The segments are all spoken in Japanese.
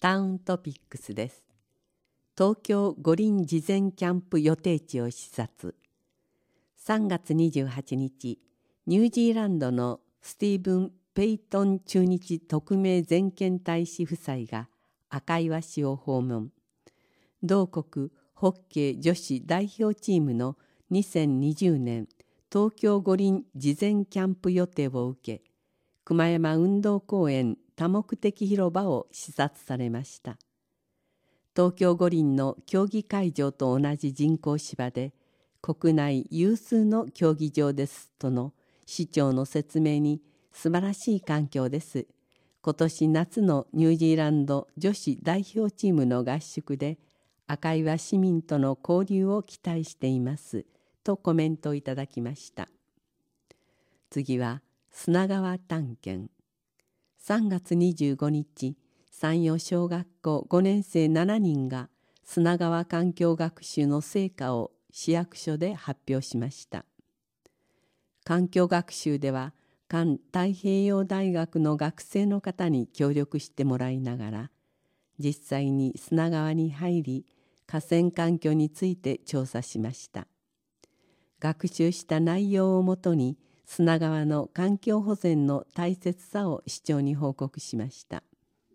タウントピックスです。東京五輪事前キャンプ予定地を視察。3月28日、ニュージーランドのスティーブン・ペイトン駐日特命全権大使夫妻が赤岩市を訪問。同国ホッケー女子代表チームの2020年東京五輪事前キャンプ予定を受け、熊山運動公園多目的広場を視察されました。東京五輪の競技会場と同じ人工芝で、国内有数の競技場ですとの市長の説明に、素晴らしい環境です。今年夏のニュージーランド女子代表チームの合宿で、赤岩市民との交流を期待しています。とコメントをいただきました。次は、砂川探検。3月25日、山陽小学校5年生7人が砂川環境学習の成果を市役所で発表しました。環境学習では、環太平洋大学の学生の方に協力してもらいながら、実際に砂川に入り、河川環境について調査しました。学習した内容をもとに、砂川の環境保全の大切さを市長に報告しました。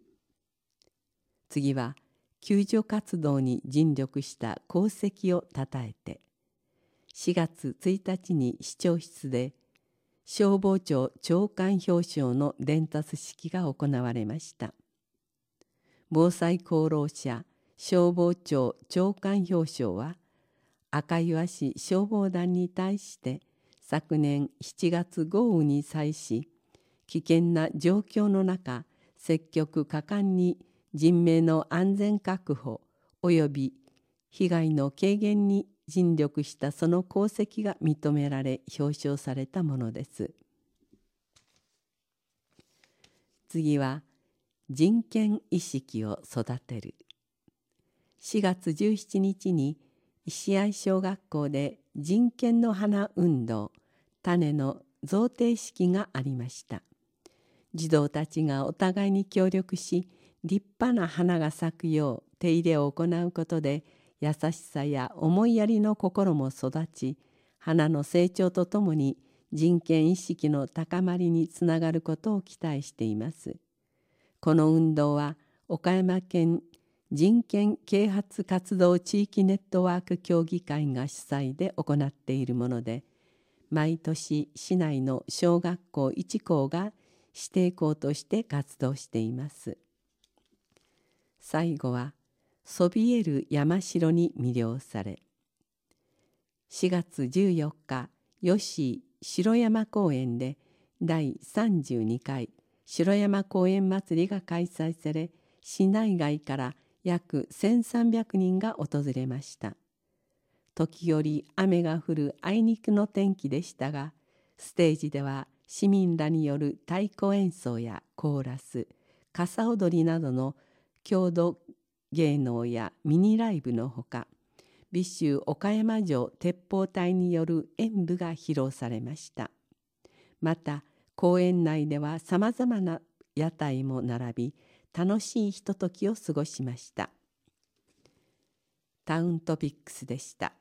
次は、救助活動に尽力した功績をたたえて、4月1日に市長室で消防庁長官表彰の伝達式が行われました。防災功労者消防庁長官表彰は、赤岩市消防団に対して昨年7月豪雨に際し、危険な状況の中、積極果敢に人命の安全確保及び被害の軽減に尽力したその功績が認められ表彰されたものです。次は、人権意識を育てる。4月17日に石合小学校で人権の花運動、種の贈呈式がありました。児童たちがお互いに協力し、立派な花が咲くよう手入れを行うことで、優しさや思いやりの心も育ち、花の成長とともに人権意識の高まりにつながることを期待しています。この運動は岡山県人権啓発活動地域ネットワーク協議会が主催で行っているもので、毎年市内の小学校1校が指定校として活動しています。最後は、そびえる山城に魅了され。4月14日、吉城山公園で第32回城山公園祭りが開催され、市内外から約1300人が訪れました。時折雨が降るあいにくの天気でしたが、ステージでは市民らによる太鼓演奏やコーラス、傘踊りなどの郷土芸能やミニライブのほか、美州岡山城鉄砲隊による演舞が披露されました。また、公園内ではさまざまな屋台も並び、楽しいひとときを過ごしました。タウントピックスでした。